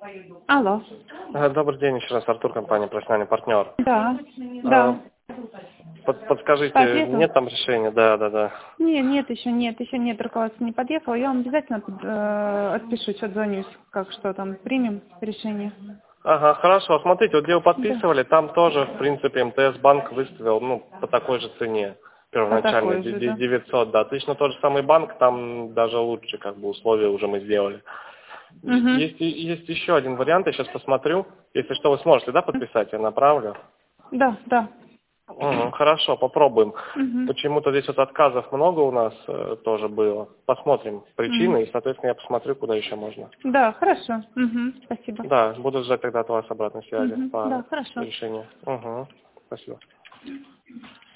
Алло. Добрый день, еще раз Артур, компания «Профессиональный партнер». Да, А, да. По Подскажите, ответу? нет там решения? Да. Нет, еще нет, руководство не подъехало. Я вам обязательно отпишусь, отзвонюсь, как что там, примем решение. Ага, хорошо. Смотрите, вот где вы Да, подписывали, там тоже, в принципе, МТС-банк выставил, по такой же цене. по Первоначально такой же, да. 900, да. Точно тот же самый банк, там даже лучше, условия уже мы сделали. Угу. Есть еще один вариант, я сейчас посмотрю. Если что, вы сможете, да, подписать, я направлю. Да. Хорошо, попробуем. Угу. Почему-то здесь вот отказов много у нас тоже было. Посмотрим причины и, соответственно, я посмотрю, куда еще можно. Да, хорошо. Угу. Спасибо. Да, буду ждать тогда от вас обратной связи Угу. по Да, хорошо. решению. Спасибо.